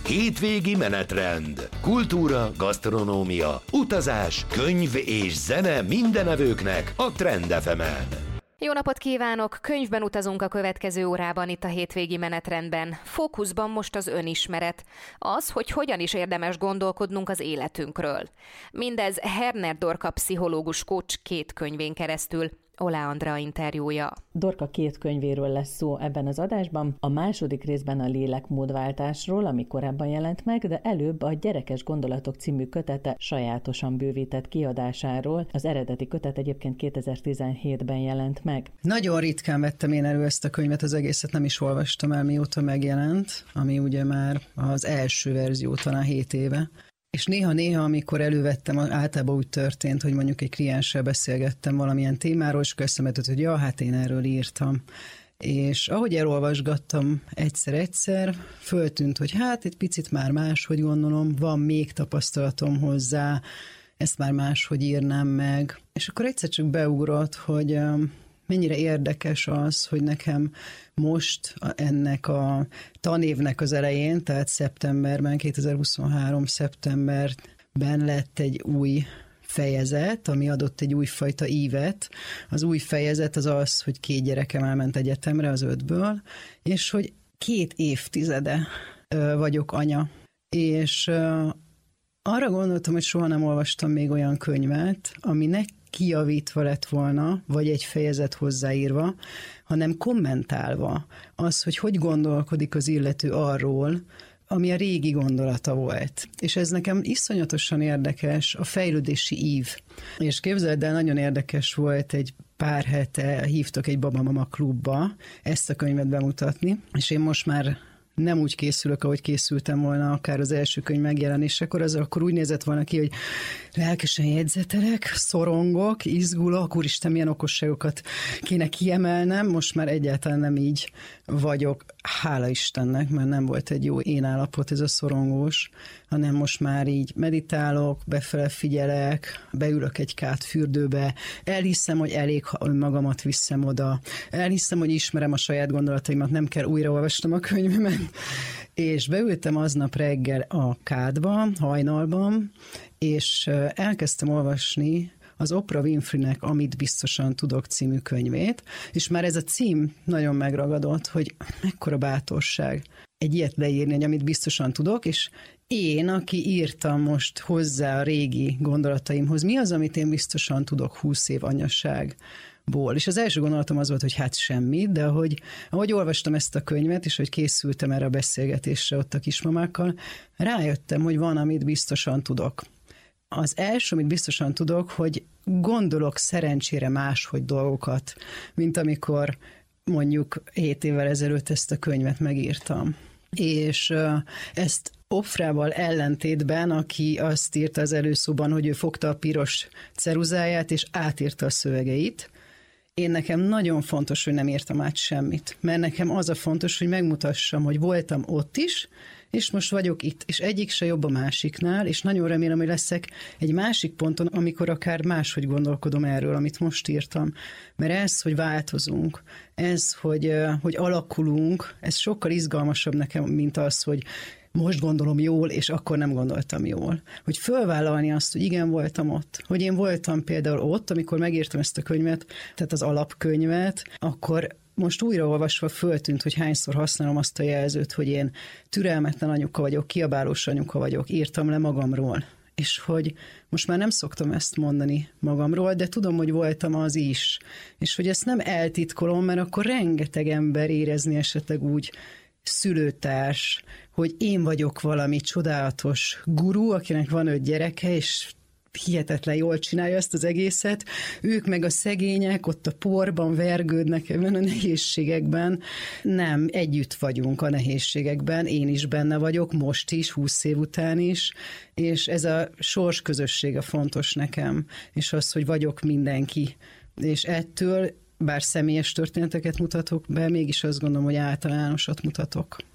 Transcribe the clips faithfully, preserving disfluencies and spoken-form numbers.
Hétvégi menetrend. Kultúra, gasztronómia, utazás, könyv és zene mindenevőknek a Trend ef emen. Jó napot kívánok! Könyvben utazunk a következő órában itt a hétvégi menetrendben. Fókuszban most az önismeret. Az, hogy hogyan is érdemes gondolkodnunk az életünkről. Mindez Herner Dorka pszichológus coach két könyvén keresztül. Oláh Andrea interjúja. Dorka két könyvéről lesz szó ebben az adásban. A második részben a lélekmódváltásról, ami korábban jelent meg, de előbb a Gyerekes gondolatok című kötete sajátosan bővített kiadásáról. Az eredeti kötet egyébként kétezer-tizenhétben jelent meg. Nagyon ritkán vettem én elő ezt a könyvet, az egészet nem is olvastam el, mióta megjelent, ami ugye már az első verzió, talán hét éve. És néha-néha, amikor elővettem, általában úgy történt, hogy mondjuk egy klienssel beszélgettem valamilyen témáról, és akkor eszembe jutott, hogy ja, hát én erről írtam. És ahogy elolvasgattam egyszer-egyszer, föltűnt, hogy hát egy picit már máshogy gondolom, van még tapasztalatom hozzá, ezt már máshogy írnám meg. És akkor egyszer csak beugrott, hogy mennyire érdekes az, hogy nekem most ennek a tanévnek az elején, tehát szeptemberben, kétezer-huszonhárom szeptemberben lett egy új fejezet, ami adott egy újfajta ívet. Az új fejezet az az, hogy két gyerekem elment egyetemre az ötből, és hogy két évtizede vagyok anya. És arra gondoltam, hogy soha nem olvastam még olyan könyvet, aminek kijavítva lett volna, vagy egy fejezet hozzáírva, hanem kommentálva az, hogy hogy gondolkodik az illető arról, ami a régi gondolata volt. És ez nekem iszonyatosan érdekes, a fejlődési ív. És képzeld el, nagyon érdekes volt, egy pár hete hívtak egy babamama klubba ezt a könyvet bemutatni, és én most már nem úgy készülök, ahogy készültem volna akár az első könyv megjelenésekor, az akkor úgy nézett volna ki, hogy lelkesen jegyzetelek, szorongok, izgulok, úristen, milyen okosságokat kéne kiemelnem, most már egyáltalán nem így vagyok, hála Istennek, mert nem volt egy jó én állapot ez a szorongós, hanem most már így meditálok, befele figyelek, beülök egy kát fürdőbe, elhiszem, hogy elég, ha önmagamat viszem oda, elhiszem, hogy ismerem a saját gondolataimat, nem kell újraolvasnom a könyvemet, és beültem aznap reggel a kádba, hajnalban, és elkezdtem olvasni az Oprah Winfreynek Amit biztosan tudok című könyvét, és már ez a cím nagyon megragadott, hogy mekkora bátorság egy ilyet leírni, hogy amit biztosan tudok, és én, aki írtam most hozzá a régi gondolataimhoz, mi az, amit én biztosan tudok húsz év anyasságból. És az első gondolatom az volt, hogy hát semmit, de ahogy, ahogy olvastam ezt a könyvet, és hogy készültem erre a beszélgetésre ott a kismamákkal, rájöttem, hogy van, amit biztosan tudok. Az első, amit biztosan tudok, hogy gondolok szerencsére máshogy dolgokat, mint amikor mondjuk hét évvel ezelőtt ezt a könyvet megírtam. És ezt Oprával ellentétben, aki azt írta az előszóban, hogy ő fogta a piros ceruzáját, és átírta a szövegeit, én nekem nagyon fontos, hogy nem írtam át semmit, mert nekem az a fontos, hogy megmutassam, hogy voltam ott is, és most vagyok itt, és egyik se jobb a másiknál, és nagyon remélem, hogy leszek egy másik ponton, amikor akár máshogy gondolkodom erről, amit most írtam. Mert ez, hogy változunk, ez, hogy, hogy alakulunk, ez sokkal izgalmasabb nekem, mint az, hogy most gondolom jól, és akkor nem gondoltam jól. Hogy fölvállalni azt, hogy igen, voltam ott. Hogy én voltam például ott, amikor megírtam ezt a könyvet, tehát az alapkönyvet, akkor most újraolvasva föltűnt, hogy hányszor használom azt a jelzőt, hogy én türelmetlen anyuka vagyok, kiabálós anyuka vagyok, írtam le magamról. És hogy most már nem szoktam ezt mondani magamról, de tudom, hogy voltam az is. És hogy ezt nem eltitkolom, mert akkor rengeteg ember érezni esetleg úgy, szülőtárs, hogy én vagyok valami csodálatos guru, akinek van öt gyereke, és hihetetlen jól csinálja ezt az egészet. Ők meg a szegények ott a porban vergődnek ebben a nehézségekben. Nem, együtt vagyunk a nehézségekben, én is benne vagyok, most is, húsz év után is, és ez a sors közösség a fontos nekem, és az, hogy vagyok mindenki. És ettől bár személyes történeteket mutatok be, mégis azt gondolom, hogy általánosat mutatok.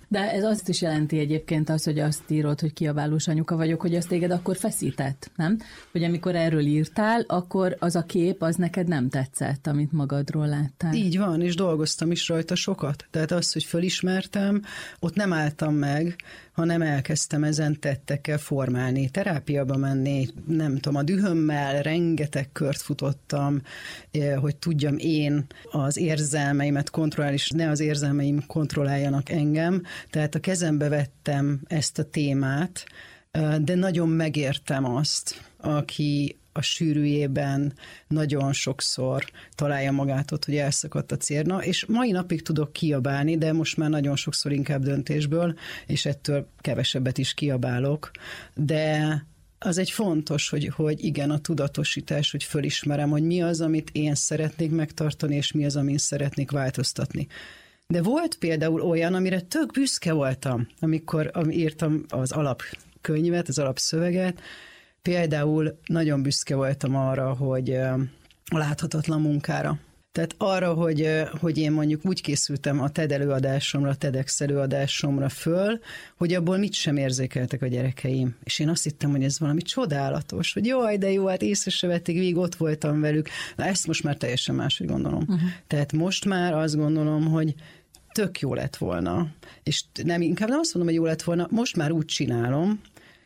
De ez azt is jelenti egyébként az, hogy azt írod, hogy kiabálós anyuka vagyok, hogy azt téged akkor feszített, nem? Hogy amikor erről írtál, akkor az a kép, az neked nem tetszett, amit magadról láttál. Így van, és dolgoztam is rajta sokat. Tehát az, hogy fölismertem, ott nem álltam meg, hanem elkezdtem ezen tettekkel formálni, terápiába menni, nem tudom, a dühömmel rengeteg kört futottam, hogy tudjam én az érzelmeimet kontrollálni, és ne az érzelmeim kontrolláljanak engem. Tehát a kezembe vettem ezt a témát, de nagyon megértem azt, aki a sűrűjében nagyon sokszor találja magát ott, hogy elszakadt a cérna, és mai napig tudok kiabálni, de most már nagyon sokszor inkább döntésből, és ettől kevesebbet is kiabálok, de az egy fontos, hogy, hogy igen, a tudatosítás, hogy fölismerem, hogy mi az, amit én szeretnék megtartani, és mi az, amin szeretnék változtatni. De volt például olyan, amire tök büszke voltam, amikor írtam az alapkönyvet, az alapszöveget. Például nagyon büszke voltam arra, hogy a láthatatlan munkára. Tehát arra, hogy, hogy én mondjuk úgy készültem a TED előadásomra, a TEDx előadásomra föl, hogy abból mit sem érzékeltek a gyerekeim. És én azt hittem, hogy ez valami csodálatos, hogy jaj, de jó, hát észre se vették, végig ott voltam velük. Na ezt most már teljesen máshogy gondolom. Uh-huh. Tehát most már azt gondolom, hogy tök jó lett volna. És nem, inkább nem azt mondom, hogy jó lett volna, most már úgy csinálom,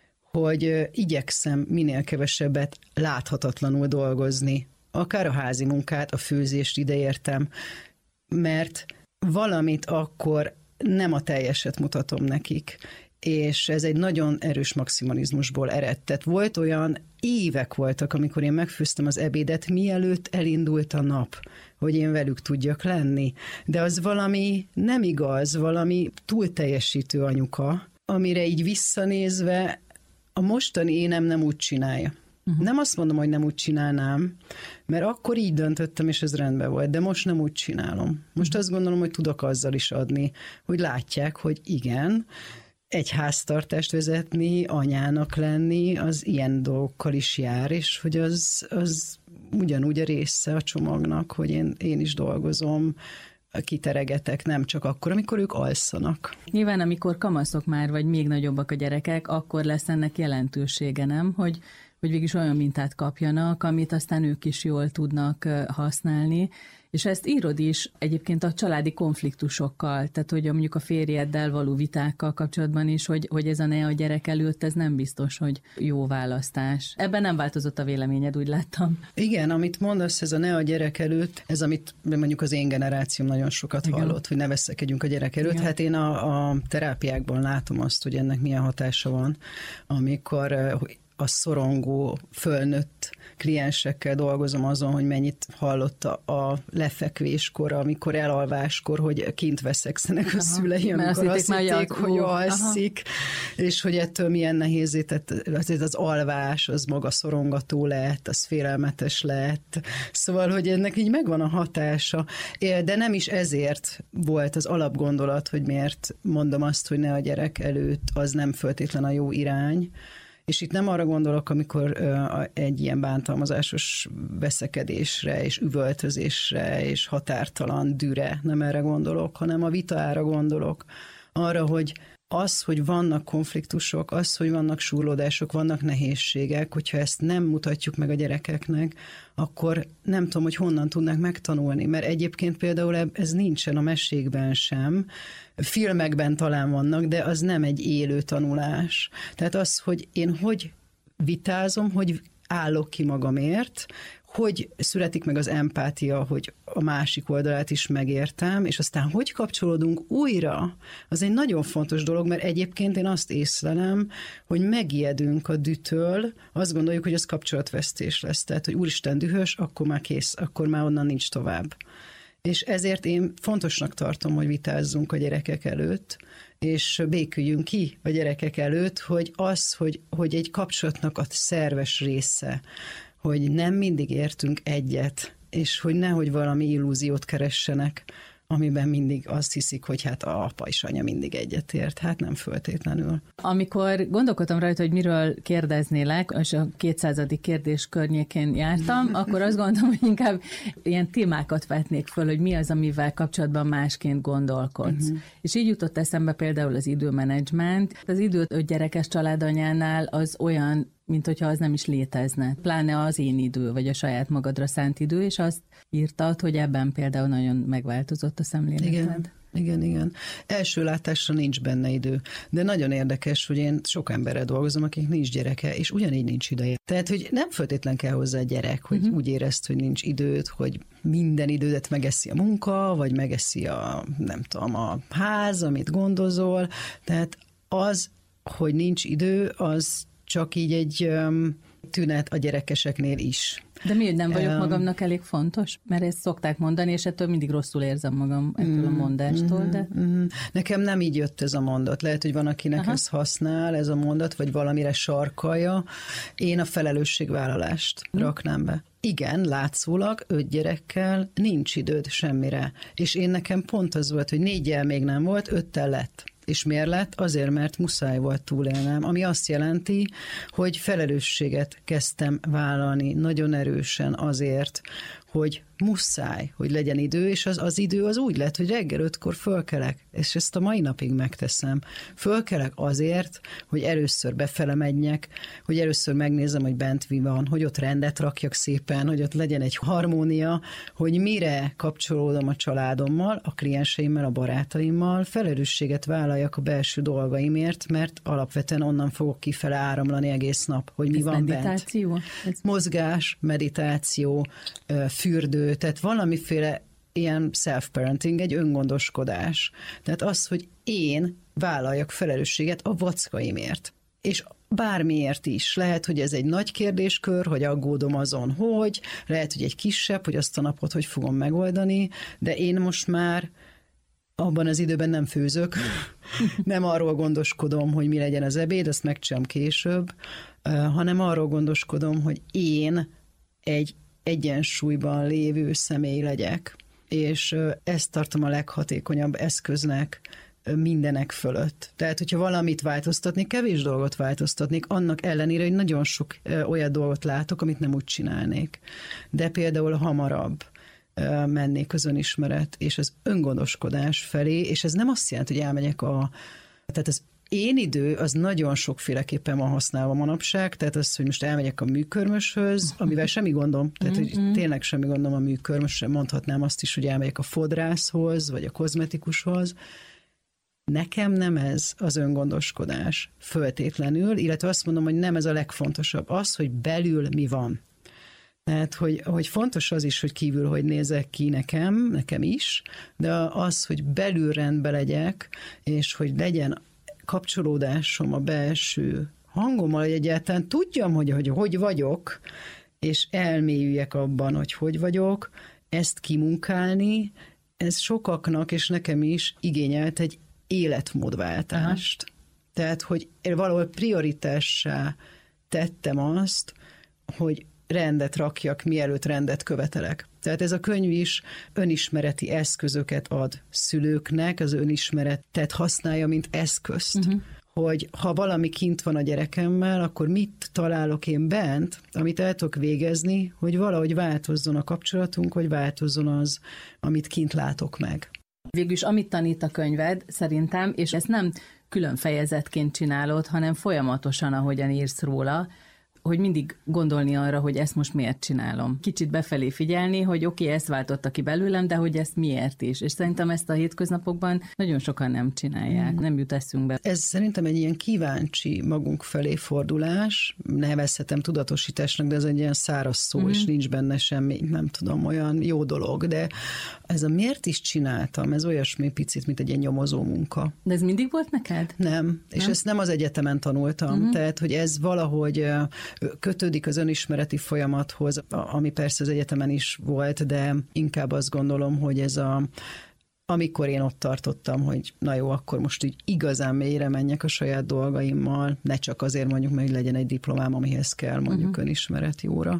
hogy igyekszem minél kevesebbet láthatatlanul dolgozni. Akár a házi munkát, a főzést ideértem, mert valamit akkor nem a teljeset mutatom nekik, és ez egy nagyon erős maximalizmusból eredt. Tehát volt olyan, évek voltak, amikor én megfőztem az ebédet, mielőtt elindult a nap, hogy én velük tudjak lenni. De az valami nem igaz, valami túl teljesítő anyuka, amire így visszanézve a mostani énem nem úgy csinálja. Uh-huh. Nem azt mondom, hogy nem úgy csinálnám, mert akkor így döntöttem, és ez rendben volt, de most nem úgy csinálom. Most azt gondolom, hogy tudok azzal is adni, hogy látják, hogy igen, egy háztartást vezetni, anyának lenni, az ilyen dolgokkal is jár, és hogy az, az ugyanúgy a része a csomagnak, hogy én, én is dolgozom, kiteregetek, nem csak akkor, amikor ők alszanak. Nyilván, amikor kamaszok már, vagy még nagyobbak a gyerekek, akkor lesz ennek jelentősége, nem? Hogy, hogy végig olyan mintát kapjanak, amit aztán ők is jól tudnak használni. És ezt írod is egyébként a családi konfliktusokkal, tehát hogy mondjuk a férjeddel való vitákkal kapcsolatban is, hogy, hogy ez a ne a gyerek előtt, ez nem biztos, hogy jó választás. Ebben nem változott a véleményed, úgy láttam. Igen, amit mondasz, ez a ne a gyerek előtt, ez amit mondjuk az én generációm nagyon sokat Igen. hallott, hogy ne veszekedjünk a gyerek előtt. Igen. Hát én a, a terápiákban látom azt, hogy ennek milyen hatása van, amikor a szorongó, fölnőtt kliensekkel dolgozom azon, hogy mennyit hallott a, a lefekvéskor, amikor elalváskor, hogy kint veszekszenek a szülei, amikor azt, azt hitték, hogy alszik, és hogy ettől milyen nehézé tett, az alvás, az maga szorongató lett, az félelmetes lett. Szóval, hogy ennek így megvan a hatása. De nem is ezért volt az alapgondolat, hogy miért mondom azt, hogy ne a gyerek előtt, az nem feltétlen a jó irány. És itt nem arra gondolok, amikor uh, egy ilyen bántalmazásos veszekedésre, és üvöltözésre, és határtalan düre, nem erre gondolok, hanem a vitára gondolok. Arra, hogy az, hogy vannak konfliktusok, az, hogy vannak súrlódások, vannak nehézségek, hogyha ezt nem mutatjuk meg a gyerekeknek, akkor nem tudom, hogy honnan tudnak megtanulni, mert egyébként például ez nincsen a mesékben sem, filmekben talán vannak, de az nem egy élő tanulás. Tehát az, hogy én hogy vitázom, hogy állok ki magamért, hogy születik meg az empátia, hogy a másik oldalát is megértem, és aztán hogy kapcsolódunk újra, az egy nagyon fontos dolog, mert egyébként én azt észlelem, hogy megijedünk a dühtől, azt gondoljuk, hogy az kapcsolatvesztés lesz. Tehát, hogy úristen dühös, akkor már kész, akkor már onnan nincs tovább. És ezért én fontosnak tartom, hogy vitázzunk a gyerekek előtt, és béküljünk ki a gyerekek előtt, hogy az, hogy, hogy egy kapcsolatnak a szerves része, hogy nem mindig értünk egyet, és hogy nehogy valami illúziót keressenek, amiben mindig azt hiszik, hogy hát a apa és anya mindig egyetért. Hát nem föltétlenül. Amikor gondolkodtam rajta, hogy miről kérdeznélek, és a kétszázadik kérdés környékén jártam, akkor azt gondolom, hogy inkább ilyen témákat vetnék föl, hogy mi az, amivel kapcsolatban másként gondolkodsz. Uh-huh. És így jutott eszembe például az időmenedzsment. Az idő öt gyerekes családanyánál az olyan, mint hogyha az nem is létezne. Pláne az én idő, vagy a saját magadra szánt idő, és azt írtad, hogy ebben például nagyon megváltozott a szemléleted. Igen. Igen, igen. Első látásra nincs benne idő. De nagyon érdekes, hogy én sok emberrel dolgozom, akik nincs gyereke, és ugyanígy nincs ideje. Tehát, hogy nem feltétlen kell hozzá gyerek, hogy uh-huh. úgy érezt, hogy nincs időd, hogy minden idődet megeszi a munka, vagy megeszi a, nem tudom, a ház, amit gondozol. Tehát az, hogy nincs idő, az csak így egy um, tünet a gyerekeseknél is. De mi, hogy nem vagyok um, magamnak elég fontos? Mert ezt szokták mondani, és ettől mindig rosszul érzem magam ettől a mondástól. De... Mm, nekem nem így jött ez a mondat. Lehet, hogy van, akinek Aha. ez használ, ez a mondat, vagy valamire sarkalja. Én a felelősségvállalást mm. raknám be. Igen, látszólag öt gyerekkel nincs időd semmire. És én nekem pont az volt, hogy négyel még nem volt, öttel lett. És miért lett? Azért, mert muszáj volt túlélnem, ami azt jelenti, hogy felelősséget kezdtem vállalni nagyon erősen azért, hogy muszáj, hogy legyen idő, és az, az idő az úgy lett, hogy reggel ötkor fölkelek, és ezt a mai napig megteszem. Fölkelek azért, hogy először befele menjek, hogy először megnézem, hogy bent mi van, hogy ott rendet rakjak szépen, hogy ott legyen egy harmónia, hogy mire kapcsolódom a családommal, a klienseimmel, a barátaimmal, felelősséget vállaljak a belső dolgaimért, mert alapvetően onnan fogok kifele áramlani egész nap, hogy mi ez van meditáció? bent. Ez... Mozgás, meditáció, fürdő, tehát valamiféle ilyen self-parenting, egy öngondoskodás. Tehát az, hogy én vállaljak felelősséget a vackaimért. És bármiért is. Lehet, hogy ez egy nagy kérdéskör, hogy aggódom azon, hogy, lehet, hogy egy kisebb, hogy azt a napot hogy fogom megoldani, de én most már abban az időben nem főzök, nem arról gondoskodom, hogy mi legyen az ebéd, azt megcsinálom később, hanem arról gondoskodom, hogy én egy egyensúlyban lévő személy legyek. És ezt tartom a leghatékonyabb eszköznek mindenek fölött. Tehát, hogyha valamit változtatni, kevés dolgot változtatnék, annak ellenére, hogy nagyon sok olyan dolgot látok, amit nem úgy csinálnék. De például hamarabb mennék az önismeret és az öngondoskodás felé, és ez nem azt jelenti, hogy elmegyek a... Tehát az én idő az nagyon sokféleképpen van használva manapság, tehát az, hogy most elmegyek a műkörmöshöz, amivel semmi gondom, tehát hogy tényleg semmi gondom a műkörmösre, mondhatnám azt is, hogy elmegyek a fodrászhoz, vagy a kozmetikushoz. Nekem nem ez az öngondoskodás föltétlenül, illetve azt mondom, hogy nem ez a legfontosabb. Az, hogy belül mi van. Tehát, hogy, hogy fontos az is, hogy kívül hogy nézek ki nekem, nekem is, de az, hogy belül rendbe legyek, és hogy legyen kapcsolódásom a belső hangommal, hogy egyáltalán tudjam, hogy, hogy hogy vagyok, és elmélyüljek abban, hogy hogy vagyok, ezt kimunkálni, ez sokaknak, és nekem is igényelt egy életmódváltást. Aha. Tehát, hogy valahol prioritássá tettem azt, hogy rendet rakjak, mielőtt rendet követelek. Tehát ez a könyv is önismereti eszközöket ad szülőknek, az önismeretet használja, mint eszközt. Uh-huh. Hogy ha valami kint van a gyerekemmel, akkor mit találok én bent, amit el tudok végezni, hogy valahogy változzon a kapcsolatunk, hogy változzon az, amit kint látok meg. Végülis amit tanít a könyved, szerintem, és ezt nem külön fejezetként csinálod, hanem folyamatosan, ahogyan írsz róla, hogy mindig gondolni arra, hogy ezt most miért csinálom. Kicsit befelé figyelni, hogy oké, okay, ezt váltotta ki belőlem, de hogy ezt miért is. És szerintem ezt a hétköznapokban nagyon sokan nem csinálják, nem jut eszünkbe. Ez szerintem egy ilyen kíváncsi magunk felé fordulás, nevezhetem tudatosításnak, de ez egy ilyen száraz szó, mm-hmm. és nincs benne semmi, nem tudom, olyan jó dolog, de ez a miért is csináltam, ez olyasmi picit, mint egy ilyen nyomozó munka. De ez mindig volt neked? Nem, nem? És ezt nem az egyetemen tanultam, mm-hmm. tehát, hogy ez valahogy kötődik az önismereti folyamathoz, ami persze az egyetemen is volt, de inkább azt gondolom, hogy ez a, amikor én ott tartottam, hogy na jó, akkor most így igazán mélyre menjek a saját dolgaimmal, ne csak azért mondjuk, hogy legyen egy diplomám, amihez kell mondjuk uh-huh. önismereti óra.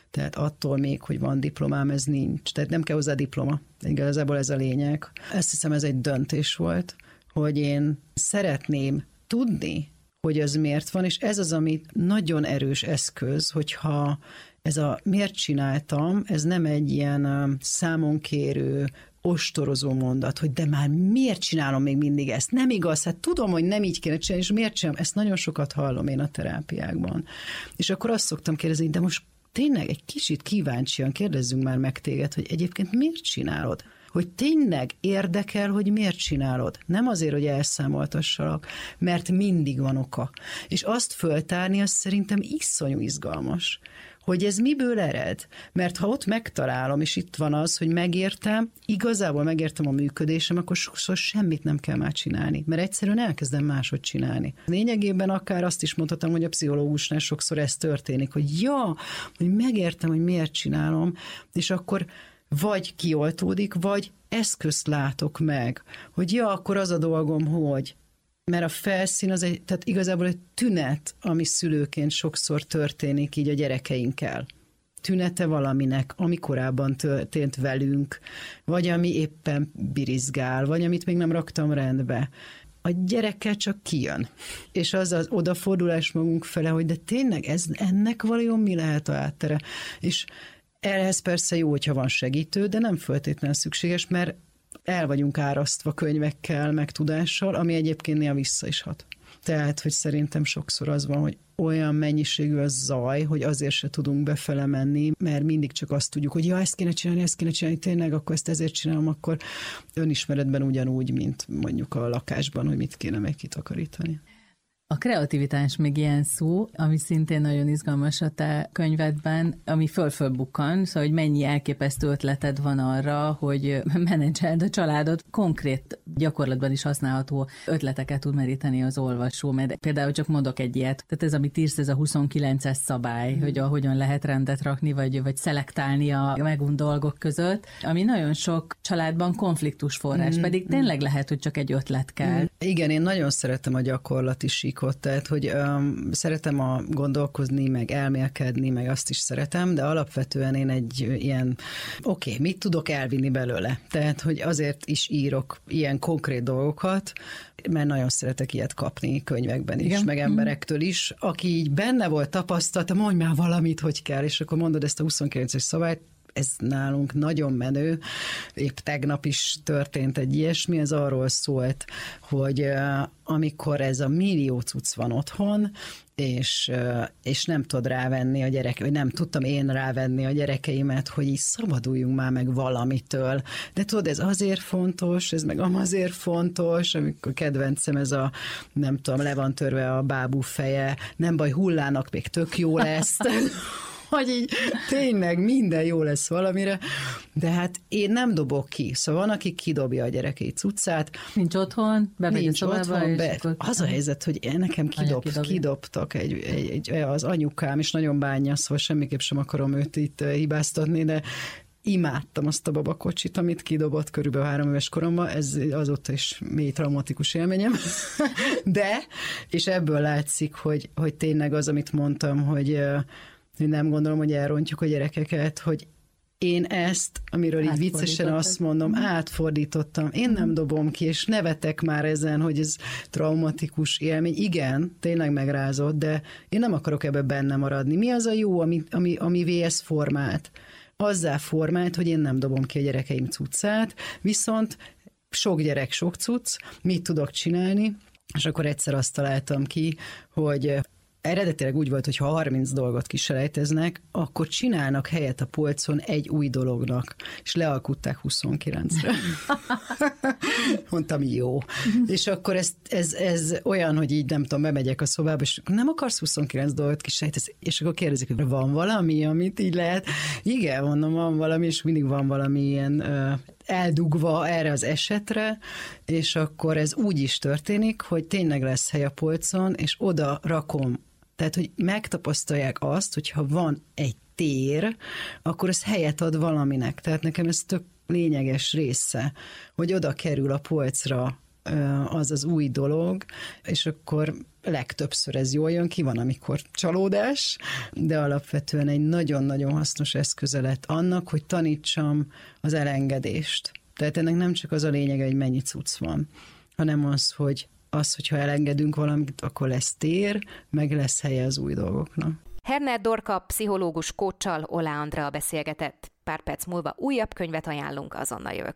Tehát attól még, hogy van diplomám, ez nincs. Tehát nem kell hozzá diploma. Igazából ez a lényeg. Ezt hiszem, ez egy döntés volt, hogy én szeretném tudni, hogy ez miért van, és ez az, ami nagyon erős eszköz, hogyha ez a miért csináltam, ez nem egy ilyen számonkérő, ostorozó mondat, hogy de már miért csinálom még mindig ezt? Nem igaz, hát tudom, hogy nem így kéne csinálni, és miért csinálom? Ezt nagyon sokat hallom én a terápiákban. És akkor azt szoktam kérdezni, de most tényleg egy kicsit kíváncsian kérdezzünk már meg téged, hogy egyébként miért csinálod? Hogy tényleg érdekel, hogy miért csinálod. Nem azért, hogy elszámoltassalak, mert mindig van oka. És azt föltárni, az szerintem iszonyú izgalmas, hogy ez miből ered. Mert ha ott megtalálom, és itt van az, hogy megértem, igazából megértem a működésem, akkor sokszor semmit nem kell már csinálni, mert egyszerűen elkezdem máshogy csinálni. Lényegében akár azt is mondhatom, hogy a pszichológusnál sokszor ez történik, hogy ja, hogy megértem, hogy miért csinálom, és akkor vagy kioltódik, vagy eszközt látok meg, hogy ja, akkor az a dolgom, hogy... Mert a felszín az egy, tehát igazából egy tünet, ami szülőként sokszor történik így a gyerekeinkkel. Tünete valaminek, ami korábban történt velünk, vagy ami éppen birizgál, vagy amit még nem raktam rendbe. A gyerekkel csak kijön. És az az odafordulás magunk fele, hogy de tényleg ez, ennek valójában mi lehet a háttere? És ehhez persze jó, hogyha van segítő, de nem feltétlenül szükséges, mert el vagyunk árasztva könyvekkel, meg tudással, ami egyébként néha vissza is hat. Tehát, hogy szerintem sokszor az van, hogy olyan mennyiségű a zaj, hogy azért se tudunk befele menni, mert mindig csak azt tudjuk, hogy ja, ezt kéne csinálni, ezt kéne csinálni, tényleg, akkor ezt ezért csinálom, akkor önismeretben ugyanúgy, mint mondjuk a lakásban, hogy mit kéne meg kitakarítani. A kreativitás még ilyen szó, ami szintén nagyon izgalmas a te könyvedben, ami föl-fölbukkan, szóval, hogy mennyi elképesztő ötleted van arra, hogy menedzseld a családot. Konkrét gyakorlatban is használható ötleteket tud meríteni az olvasó, mert például csak mondok egy ilyet. Tehát ez, amit írsz, ez a huszonkilences szabály, mm. hogy ahogyan lehet rendet rakni, vagy, vagy szelektálni a megunt dolgok között, ami nagyon sok családban konfliktus forrás, mm. pedig tényleg lehet, hogy csak egy ötlet kell. Mm. Igen, én nagyon szeretem a gyakorlati síkot, tehát, hogy um, szeretem a gondolkozni, meg elmélkedni, meg azt is szeretem, de alapvetően én egy ilyen, oké, okay, mit tudok elvinni belőle? Tehát, hogy azért is írok ilyen konkrét dolgokat, mert nagyon szeretek ilyet kapni könyvekben is, igen, meg emberektől is, aki így benne volt, tapasztalta, mondj már valamit, hogy kell, és akkor mondod ezt a huszonkilences szabályt, ez nálunk nagyon menő, épp tegnap is történt egy ilyesmi, ez arról szólt, hogy uh, amikor ez a millió cucc van otthon, és, uh, és nem tud rávenni a gyerek, vagy nem tudtam én rávenni a gyerekeimet, hogy így szabaduljunk már meg valamitől. De tudod, ez azért fontos, ez meg azért fontos, amikor kedvencem ez a, nem tudom, le van törve a bábú feje, nem baj, hullának még tök jó lesz. Hogy így tényleg minden jó lesz valamire, de hát én nem dobok ki. Szóval van, aki kidobja a gyerekei cuccát. Nincs otthon, bemegy a szobába, és be. Akkor... Az a helyzet, hogy nekem kidob, kidobtak egy, egy, egy, az anyukám, és nagyon bánja, szóval semmiképp sem akarom őt itt hibáztatni, de imádtam azt a babakocsit, amit kidobott körülbelül három éves koromban, ez azóta is mély traumatikus élményem. De, és ebből látszik, hogy, hogy tényleg az, amit mondtam, hogy nem gondolom, hogy elrontjuk a gyerekeket, hogy én ezt, amiről így viccesen azt mondom, átfordítottam. Én nem dobom ki, és nevetek már ezen, hogy ez traumatikus élmény. Igen, tényleg megrázott, de én nem akarok ebbe benne maradni. Mi az a jó, ami, ami, ami vé es formált? Azzá formált, hogy én nem dobom ki a gyerekeim cuccát, viszont sok gyerek, sok cucc, mit tudok csinálni, és akkor egyszer azt találtam ki, hogy eredetileg úgy volt, hogy ha harminc dolgot kiselejteznek, akkor csinálnak helyet a polcon egy új dolognak, és lealkutták huszonkilencre. Mondtam, jó. És akkor ez, ez, ez olyan, hogy így nem tudom, bemegyek a szobába, és nem akarsz huszonkilenc dolgot kiselejtezni, és akkor kérdezik, hogy van valami, amit így lehet. Igen, mondom, van valami, és mindig van valami ilyen ö, eldugva erre az esetre, és akkor ez úgy is történik, hogy tényleg lesz hely a polcon, és oda rakom. Tehát, hogy megtapasztalják azt, hogyha van egy tér, akkor ez helyet ad valaminek. Tehát nekem ez tök lényeges része, hogy oda kerül a polcra az az új dolog, és akkor legtöbbször ez jól jön ki, van, amikor csalódás, de alapvetően egy nagyon-nagyon hasznos eszköze lett annak, hogy tanítsam az elengedést. Tehát ennek nem csak az a lényege, hogy mennyi cucc van, hanem az, hogy az, hogyha elengedünk valamit, akkor lesz tér, meg lesz helye az új dolgoknak. Herner Dorka pszichológus kóccsal Olá Andrea beszélgetett. Pár perc múlva újabb könyvet ajánlunk, azonnal jövök.